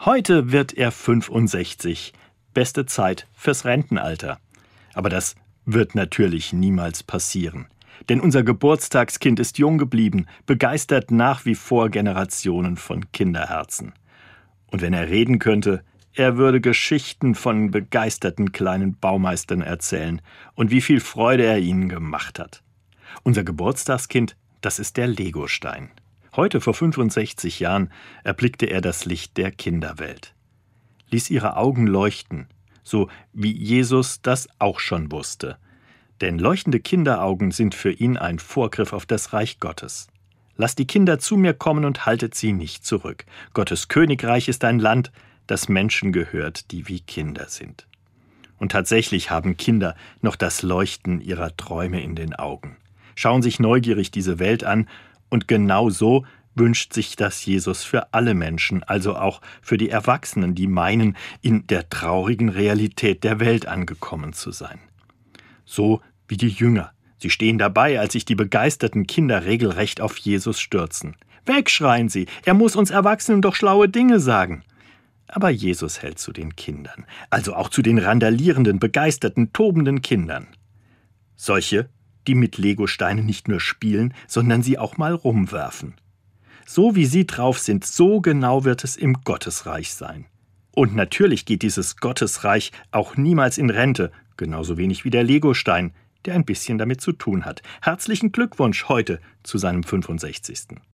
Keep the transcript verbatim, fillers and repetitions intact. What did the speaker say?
Heute wird er fünfundsechzig. Beste Zeit fürs Rentenalter. Aber das wird natürlich niemals passieren. Denn unser Geburtstagskind ist jung geblieben, begeistert nach wie vor Generationen von Kinderherzen. Und wenn er reden könnte, er würde Geschichten von begeisterten kleinen Baumeistern erzählen und wie viel Freude er ihnen gemacht hat. Unser Geburtstagskind, das ist der Legostein. Heute vor fünfundsechzig Jahren erblickte er das Licht der Kinderwelt. Ließ ihre Augen leuchten, so wie Jesus das auch schon wusste. Denn leuchtende Kinderaugen sind für ihn ein Vorgriff auf das Reich Gottes. Lasst die Kinder zu mir kommen und haltet sie nicht zurück. Gottes Königreich ist ein Land, das Menschen gehört, die wie Kinder sind. Und tatsächlich haben Kinder noch das Leuchten ihrer Träume in den Augen, schauen sich neugierig diese Welt an, und genau so wünscht sich das Jesus für alle Menschen, also auch für die Erwachsenen, die meinen, in der traurigen Realität der Welt angekommen zu sein. So wie die Jünger. Sie stehen dabei, als sich die begeisterten Kinder regelrecht auf Jesus stürzen. Weg, schreien sie, er muss uns Erwachsenen doch schlaue Dinge sagen. Aber Jesus hält zu den Kindern, also auch zu den randalierenden, begeisterten, tobenden Kindern. Solche, die mit Legosteinen nicht nur spielen, sondern sie auch mal rumwerfen. So wie sie drauf sind, so genau wird es im Gottesreich sein. Und natürlich geht dieses Gottesreich auch niemals in Rente, genauso wenig wie der Legostein, der ein bisschen damit zu tun hat. Herzlichen Glückwunsch heute zu seinem fünfundsechzigsten